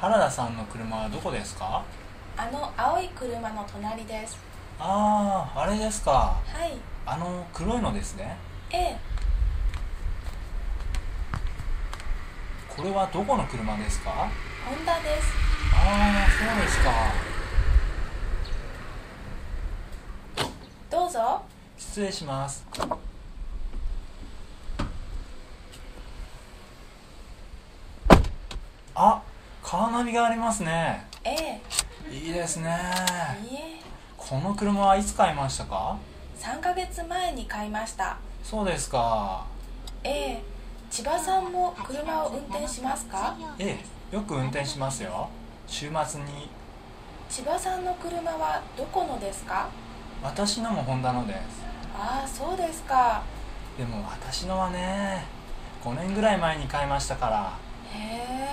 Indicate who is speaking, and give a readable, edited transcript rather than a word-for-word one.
Speaker 1: 原田さんの車はどこですか？
Speaker 2: あの青い車の隣です。
Speaker 1: ああ、あれですか。
Speaker 2: はい。
Speaker 1: 黒いのですね。
Speaker 2: ええ、
Speaker 1: これはどこの車ですか？
Speaker 2: ホンダです。
Speaker 1: ああ、そうですか。
Speaker 2: どうぞ。
Speaker 1: 失礼します。あ、カーナビがありますね。
Speaker 2: ええ、
Speaker 1: いいですね。
Speaker 2: いいえ、
Speaker 1: この車はいつ買いましたか？
Speaker 2: 3ヶ月前に買いました。
Speaker 1: そうですか。
Speaker 2: ええ、千葉さんも車を運転しますか？
Speaker 1: ええ、よく運転しますよ。週末に。
Speaker 2: 千葉さんの車はどこのですか？
Speaker 1: 私のもホンダのです。
Speaker 2: ああ、そうですか。
Speaker 1: でも私のはね、5年ぐらい前に買いましたから。
Speaker 2: へえ。